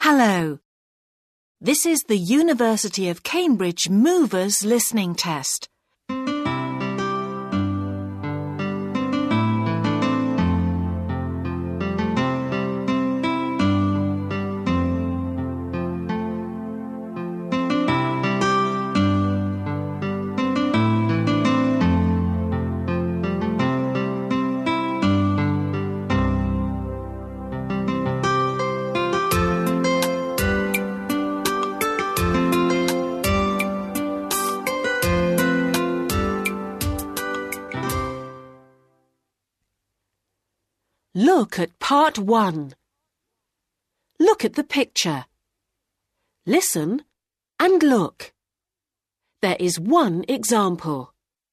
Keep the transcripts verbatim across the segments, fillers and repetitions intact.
Hello. This is the University of Cambridge Movers Listening Test. Look at part one. Look at the picture. Listen and look. There is one example.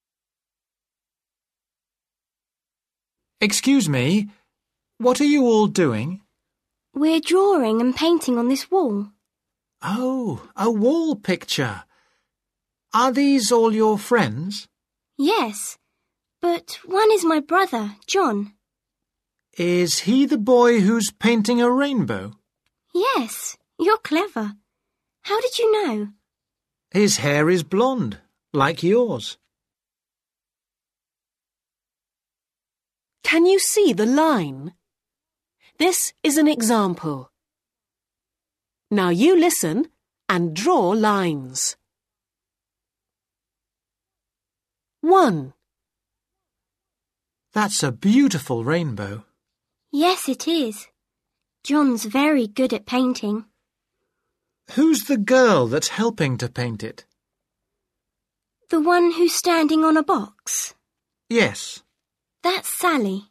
Excuse me, what are you all doing? We're drawing and painting on this wall. Oh, a wall picture. Are these all your friends? Yes, but one is my brother, John. Is he the boy who's painting a rainbow? Yes, you're clever. How did you know? His hair is blonde, like yours. Can you see the line? This is an example. Now you listen and draw lines. One. That's a beautiful rainbow. Yes, it is. John's very good at painting. Who's the girl that's helping to paint it? The one who's standing on a box? Yes. That's Sally.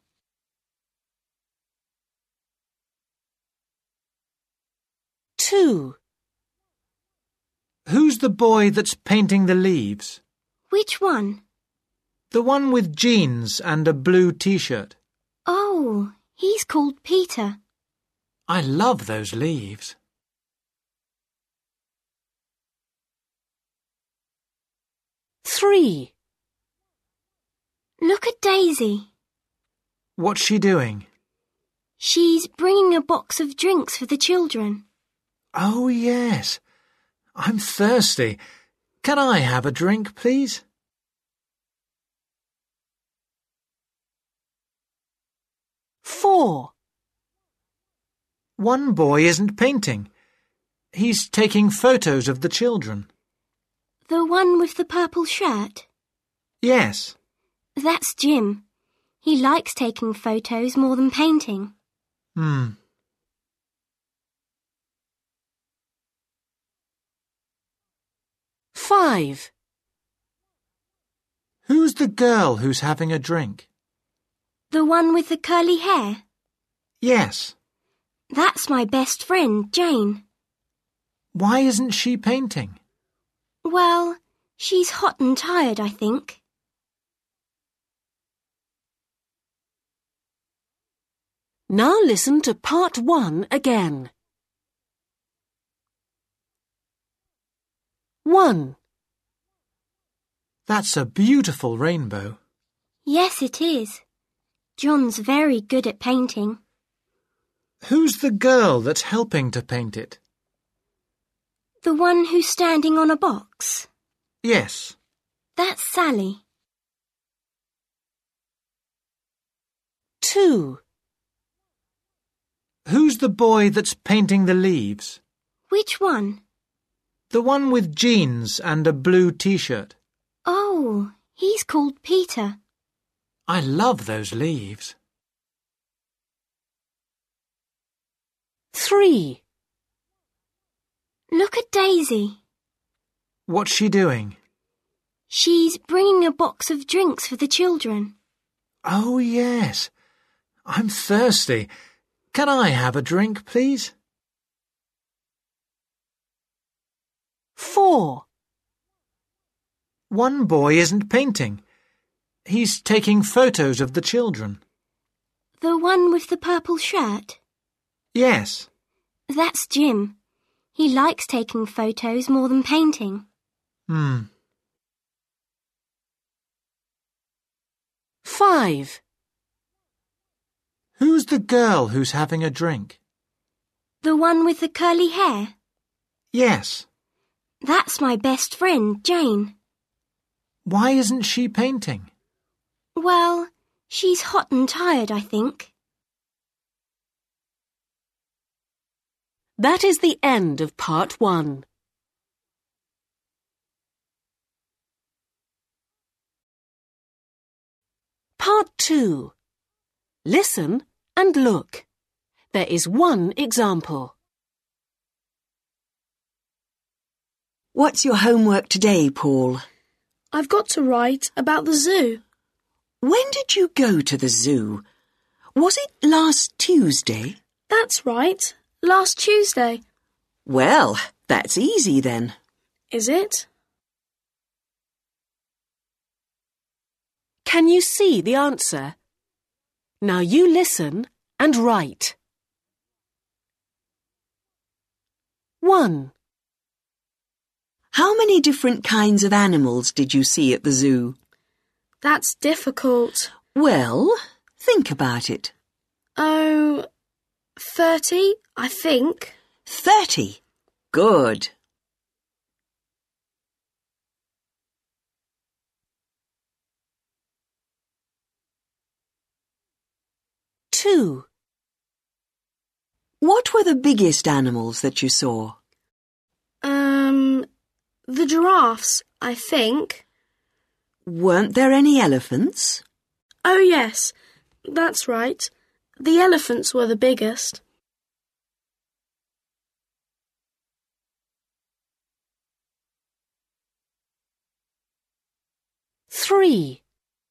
Two. Who's the boy that's painting the leaves? Which one? The one with jeans and a blue t-shirt. Oh, he's called Peter. I love those leaves. Three. Look at Daisy. What's she doing? She's bringing a box of drinks for the children. Oh, yes. I'm thirsty. Can I have a drink, please? Four. One boy isn't painting. He's taking photos of the children. The one with the purple shirt? Yes. That's Jim. He likes taking photos more than painting. Hmm. Five. Who's the girl who's having a drink? The one with the curly hair? Yes. That's my best friend, Jane. Why isn't she painting? Well, she's hot and tired, I think. Now listen to part one again. One. That's a beautiful rainbow. Yes, it is. John's very good at painting. Who's the girl that's helping to paint it? The one who's standing on a box? Yes. That's Sally. Two. Who's the boy that's painting the leaves? Which one? The one with jeans and a blue t-shirt. Oh, he's called Peter. I love those leaves. Three. Look at Daisy. What's she doing? She's bringing a box of drinks for the children. Oh, yes. I'm thirsty. Can I have a drink, please? Four. One boy isn't painting. He's taking photos of the children. The one with the purple shirt? Yes. That's Jim. He likes taking photos more than painting. Hmm. Five. Who's the girl who's having a drink? The one with the curly hair? Yes. That's my best friend, Jane. Why isn't she painting? Well, she's hot and tired, I think. That is the end of part one. Part two. Listen and look. There is one example. What's your homework today, Paul? I've got to write about the zoo. When did you go to the zoo? Was it last Tuesday? That's right, last Tuesday. Well, that's easy then. Is it? Can you see the answer? Now you listen and write. One. How many different kinds of animals did you see at the zoo? That's difficult. Well, think about it. Oh, thirty, I think. Thirty. Good. Two. What were the biggest animals that you saw? Um, the giraffes, I think. Weren't there any elephants? Oh, yes, that's right. The elephants were the biggest. Three.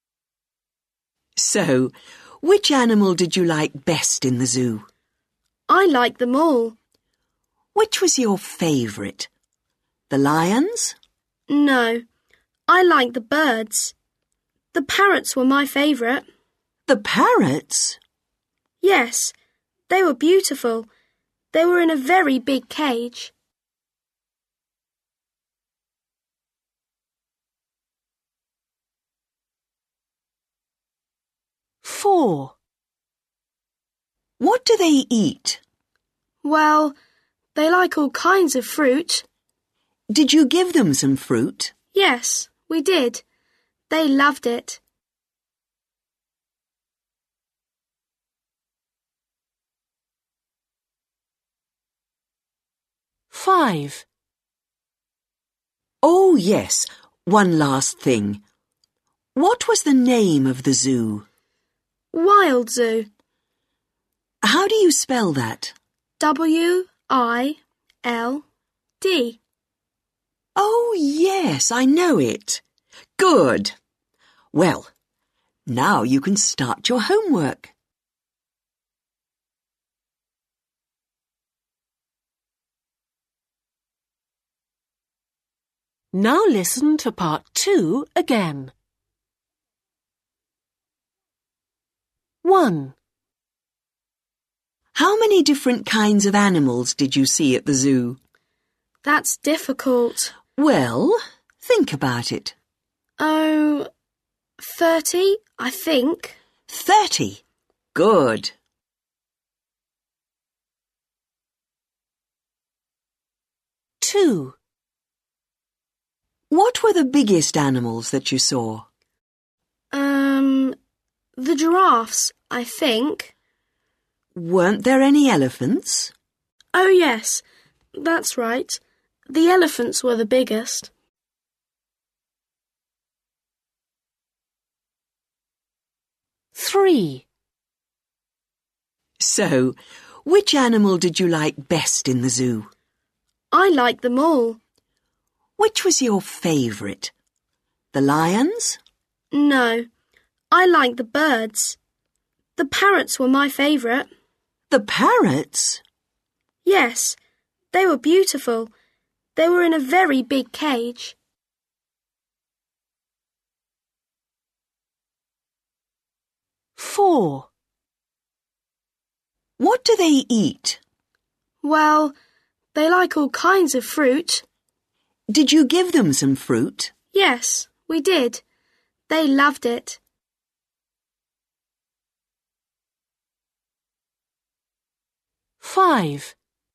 So, which animal did you like best in the zoo? I like them all. Which was your favourite? The lions? No, I like the birds. The parrots were my favourite. The parrots? Yes, they were beautiful. They were in a very big cage. Four. What do they eat? Well, they like all kinds of fruit. Did you give them some fruit? Yes, we did. They loved it. Five. Oh, yes, one last thing. What was the name of the zoo? Wild Zoo. How do you spell that? W I L D. Oh, yes, I know it. Good. Well, now you can start your homework. Now listen to part two again. One. How many different kinds of animals did you see at the zoo? That's difficult. Well, think about it. Oh, thirty, I think. Thirty. Good. Two. What were the biggest animals that you saw? Um, the giraffes, I think. Weren't there any elephants? Oh, yes, that's right. The elephants were the biggest. Three. So, which animal did you like best in the zoo? I like them all. Which was your favourite? The lions? No, I like the birds. The parrots were my favourite. The parrots? Yes, they were beautiful. They were in a very big cage. Four. What do they eat? Well, they like all kinds of fruit. Did you give them some fruit? Yes, we did. They loved it. Five.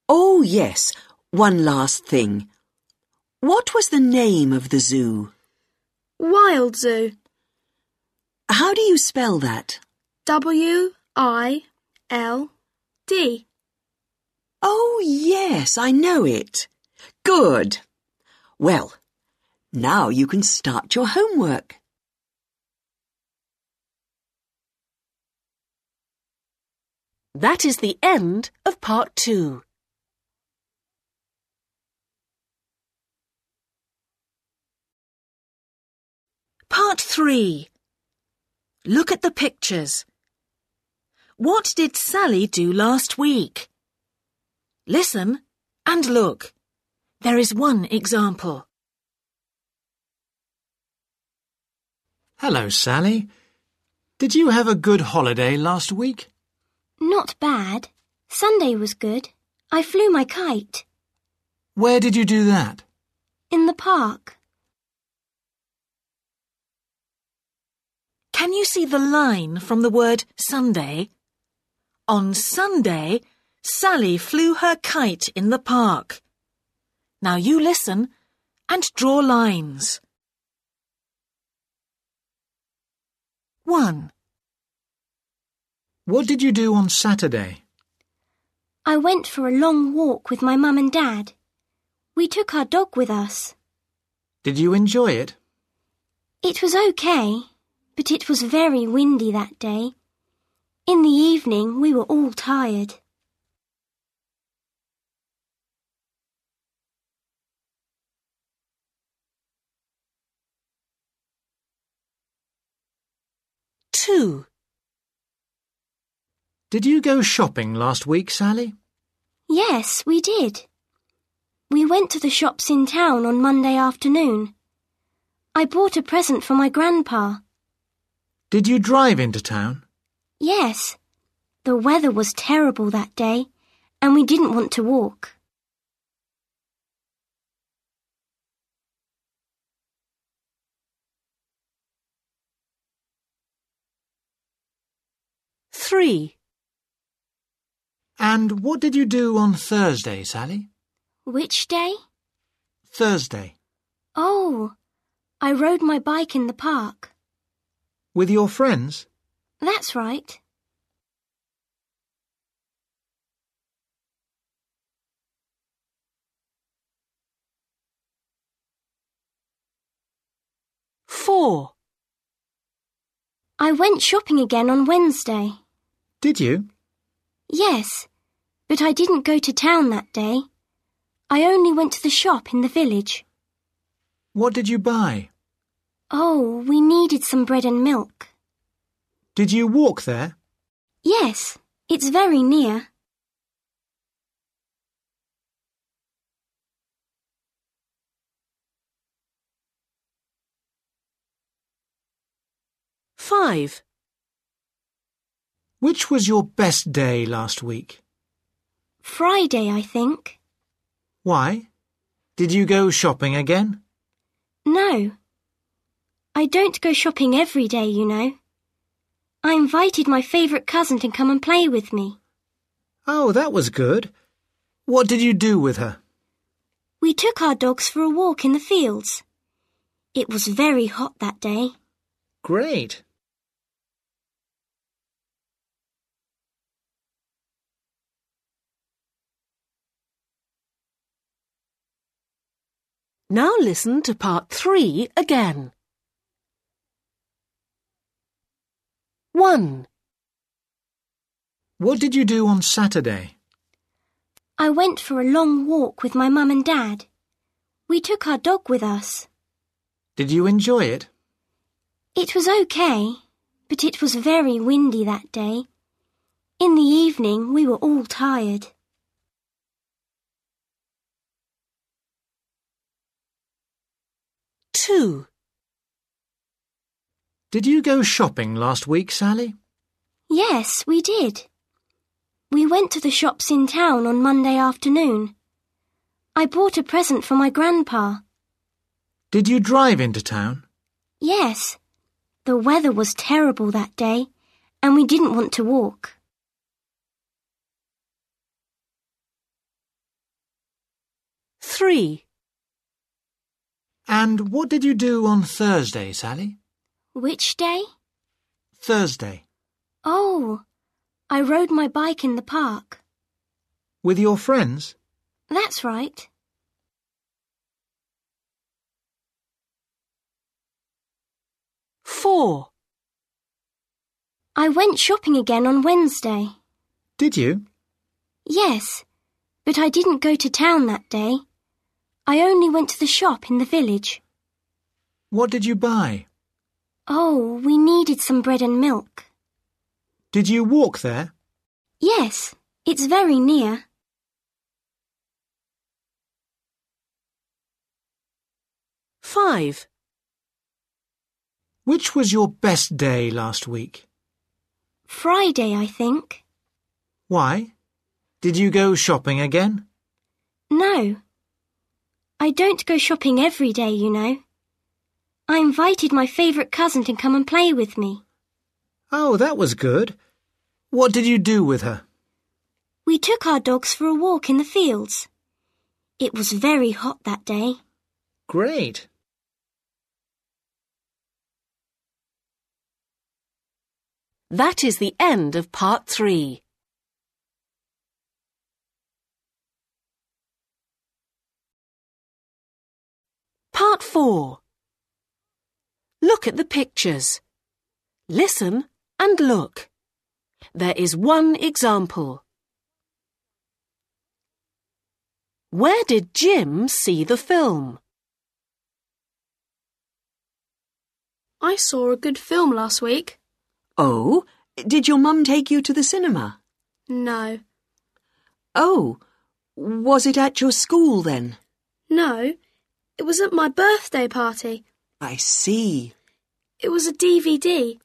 Oh, yes, one last thing. What was the name of the zoo? Wild Zoo. How do you spell that? W I L D. Oh, yes, I know it. Good. Well, now you can start your homework. That is the end of part two. Part three. Look at the pictures. What did Sally do last week? Listen and look. There is one example. Hello, Sally. Did you have a good holiday last week? Not bad. Sunday was good. I flew my kite. Where did you do that? In the park. Can you see the line from the word Sunday? On Sunday, Sally flew her kite in the park. Now you listen and draw lines. One. What did you do on Saturday? I went for a long walk with my mum and dad. We took our dog with us. Did you enjoy it? It was okay, but it was very windy that day. In the evening, we were all tired. Two. Did you go shopping last week, Sally? Yes, we did. We went to the shops in town on Monday afternoon. I bought a present for my grandpa. Did you drive into town? Yes. The weather was terrible that day, and we didn't want to walk. Three. And what did you do on Thursday, Sally? Which day? Thursday. Oh, I rode my bike in the park. With your friends? That's right. Four. I went shopping again on Wednesday. Did you? Yes, but I didn't go to town that day. I only went to the shop in the village. What did you buy? Oh, we needed some bread and milk. Did you walk there? Yes, it's very near. Five. Which was your best day last week? Friday, I think. Why? Did you go shopping again? No. I don't go shopping every day, you know. I invited my favourite cousin to come and play with me. Oh, that was good. What did you do with her? We took our dogs for a walk in the fields. It was very hot that day. Great. Now listen to part three again. One. What did you do on Saturday? I went for a long walk with my mum and dad. We took our dog with us. Did you enjoy it? It was okay, but it was very windy that day. In the evening, we were all tired. Two. Did you go shopping last week, Sally? Yes, we did. We went to the shops in town on Monday afternoon. I bought a present for my grandpa. Did you drive into town? Yes. The weather was terrible that day, and we didn't want to walk. three. And what did you do on Thursday, Sally? Which day? Thursday. Oh, I rode my bike in the park. With your friends? That's right. Four. I went shopping again on Wednesday. Did you? Yes, but I didn't go to town that day. I only went to the shop in the village. What did you buy? Oh, we needed some bread and milk. Did you walk there? Yes, it's very near. Five. Which was your best day last week? Friday, I think. Why? Did you go shopping again? No. I don't go shopping every day, you know. I invited my favourite cousin to come and play with me. Oh, that was good. What did you do with her? We took our dogs for a walk in the fields. It was very hot that day. Great. That is the end of part three. Part four. Look at the pictures. Listen and look. There is one example. Where did Jim see the film? I saw a good film last week. Oh, did your mum take you to the cinema? No. Oh, was it at your school then? No, it was at my birthday party. I see. It was a D V D.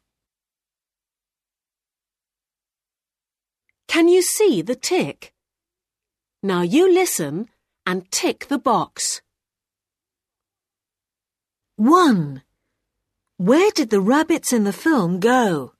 Can you see the tick? Now you listen and tick the box. One. Where did the rabbits in the film go?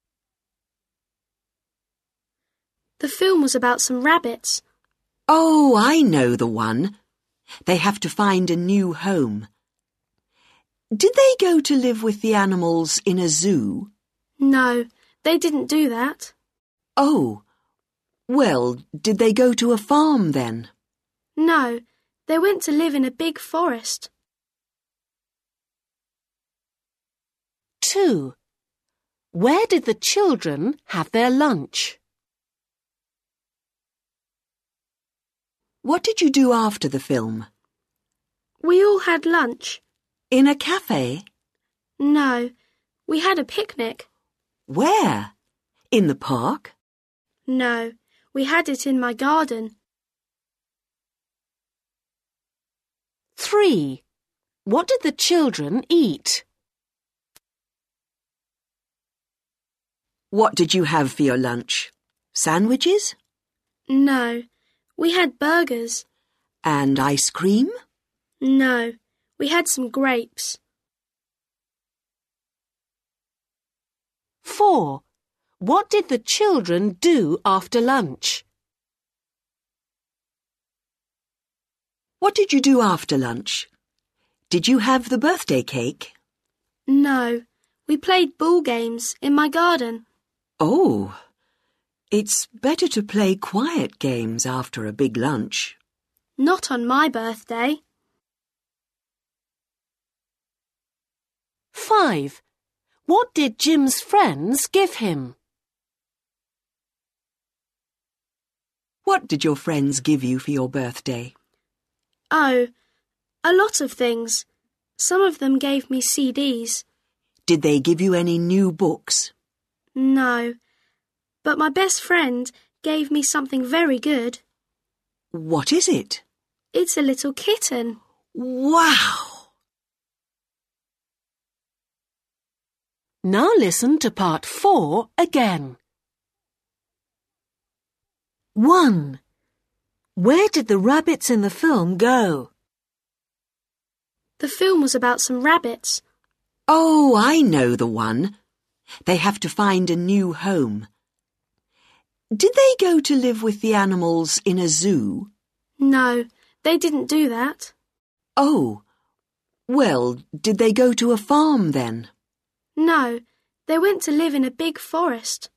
The film was about some rabbits. Oh, I know the one. They have to find a new home. Did they go to live with the animals in a zoo? No, they didn't do that. Oh, well, did they go to a farm then? No, they went to live in a big forest. Two. Where did the children have their lunch? What did you do after the film? We all had lunch. In a cafe? No, we had a picnic. Where? In the park? No, we had it in my garden. Three. What did the children eat? What did you have for your lunch? Sandwiches? No, we had burgers. And ice cream? No, we had some grapes. Four. What did the children do after lunch? What did you do after lunch? Did you have the birthday cake? No, we played ball games in my garden. Oh, it's better to play quiet games after a big lunch. Not on my birthday. Five. What did Jim's friends give him? What did your friends give you for your birthday? Oh, a lot of things. Some of them gave me C Ds. Did they give you any new books? No, but my best friend gave me something very good. What is it? It's a little kitten. Wow! Now listen to part four again. One. Where did the rabbits in the film go? The film was about some rabbits. Oh, I know the one. They have to find a new home. Did they go to live with the animals in a zoo? No, they didn't do that. Oh, well, did they go to a farm then? No, they went to live in a big forest.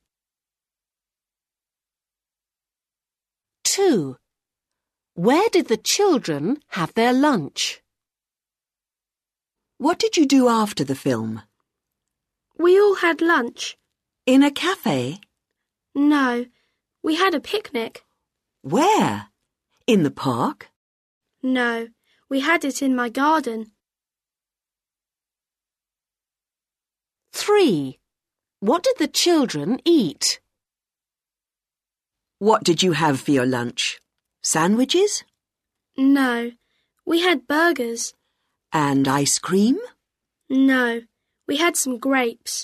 Two. Where did the children have their lunch? What did you do after the film? We all had lunch. In a cafe? No, we had a picnic. Where? In the park? No, we had it in my garden. Three. What did the children eat? What did you have for your lunch? Sandwiches? No, we had burgers. And ice cream? No, we had some grapes.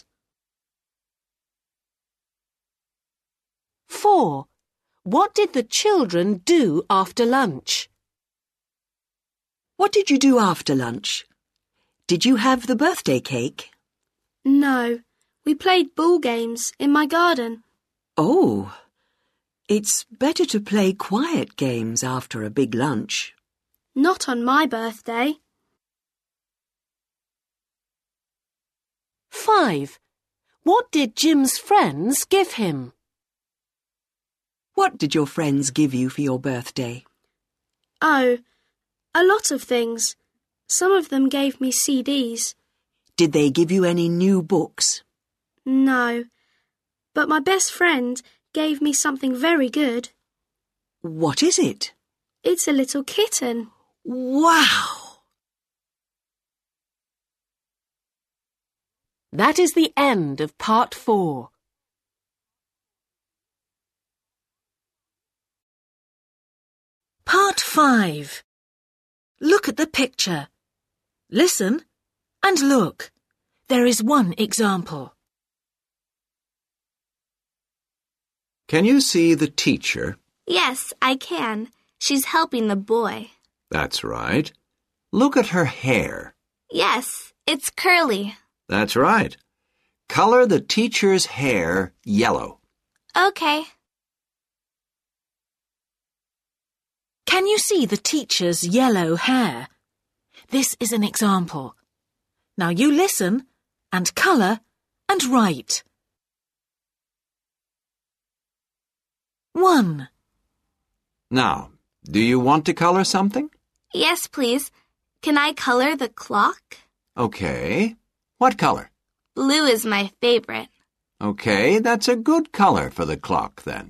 Four. What did the children do after lunch? What did you do after lunch? Did you have the birthday cake? No, we played ball games in my garden. Oh, it's better to play quiet games after a big lunch. Not on my birthday. Five. What did Jim's friends give him? What did your friends give you for your birthday? Oh, a lot of things. Some of them gave me C Ds. Did they give you any new books? No, but my best friend gave me something very good. What is it? It's a little kitten. Wow! That is the end of part four. Part five. Look at the picture. Listen and look. There is one example. Can you see the teacher? Yes, I can. She's helping the boy. That's right. Look at her hair. Yes, it's curly. That's right. Color the teacher's hair yellow. Okay. Can you see the teacher's yellow hair? This is an example. Now you listen and colour and write. One. Now, do you want to color something? Yes, please. Can I color the clock? Okay. What color? Blue is my favorite. Okay, that's a good color for the clock then.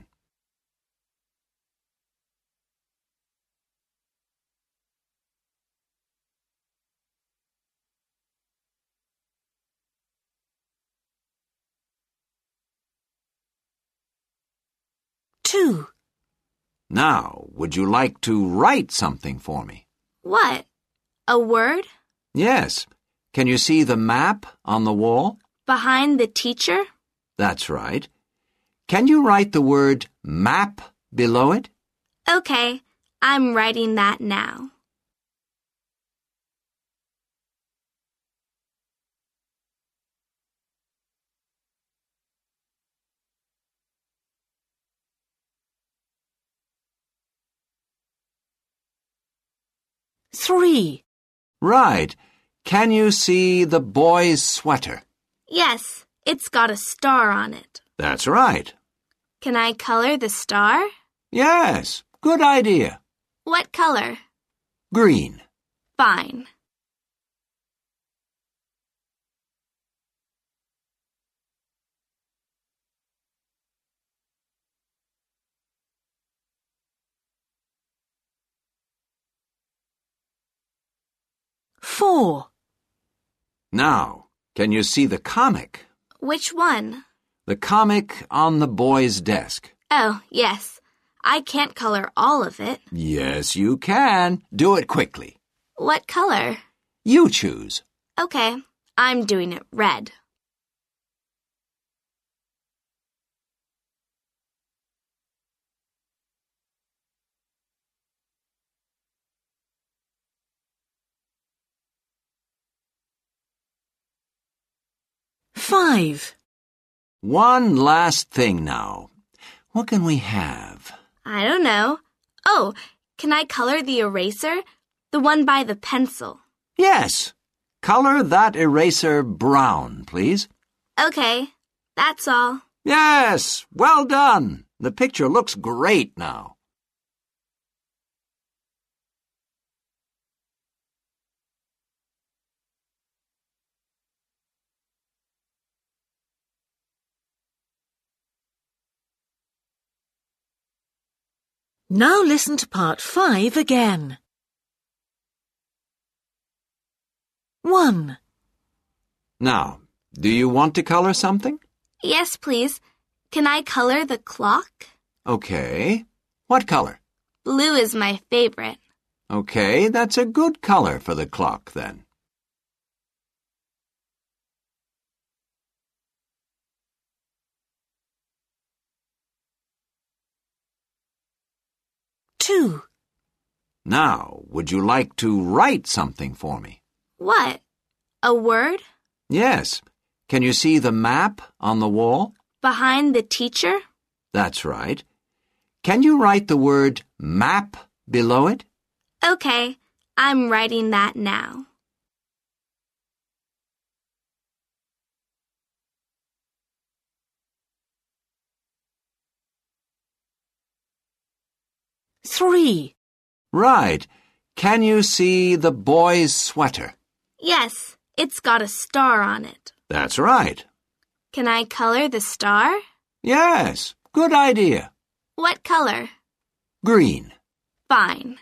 Two. Now, would you like to write something for me? What? A word? Yes. Can you see the map on the wall? Behind the teacher? That's right. Can you write the word map below it? Okay, I'm writing that now. Three. Right. Can you see the boy's sweater? Yes, it's got a star on it. That's right. Can I color the star? Yes, good idea. What color? Green. Fine. Four. Now, can you see the comic? Which one? The comic on the boy's desk. Oh, yes. I can't color all of it. Yes, you can. Do it quickly. What color? You choose. Okay, I'm doing it red. Five. One last thing now. What can we have? I don't know. Oh, can I color the eraser? The one by the pencil. Yes. Color that eraser brown, please. Okay, that's all. Yes, well done. The picture looks great now. Now listen to part five again. One. Now, do you want to color something? Yes, please. Can I color the clock? Okay. What color? Blue is my favorite. Okay, that's a good color for the clock then. Two. Now, would you like to write something for me? What? A word? Yes. Can you see the map on the wall? Behind the teacher? That's right. Can you write the word map below it? Okay, I'm writing that now. Three. Right. Can you see the boy's sweater? Yes, it's got a star on it. That's right. Can I color the star? Yes, good idea. What color? Green. Fine.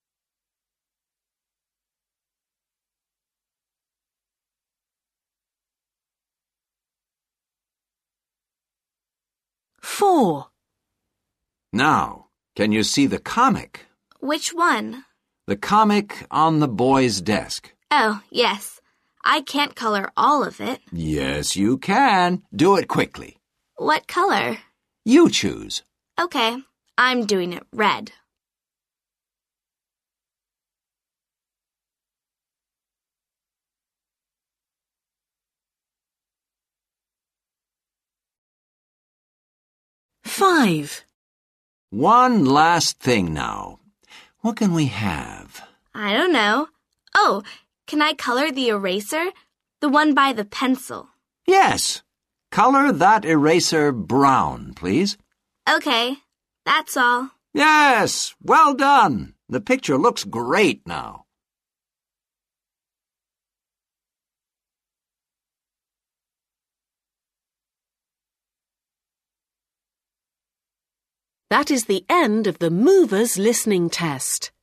Four. Now, can you see the comic? Which one? The comic on the boy's desk. Oh, yes. I can't color all of it. Yes, you can. Do it quickly. What color? You choose. Okay, I'm doing it red. Five. One last thing now. What can we have? I don't know. Oh, can I color the eraser? The one by the pencil. Yes. Color that eraser brown, please. Okay, that's all. Yes, well done. The picture looks great now. That is the end of the Movers listening test.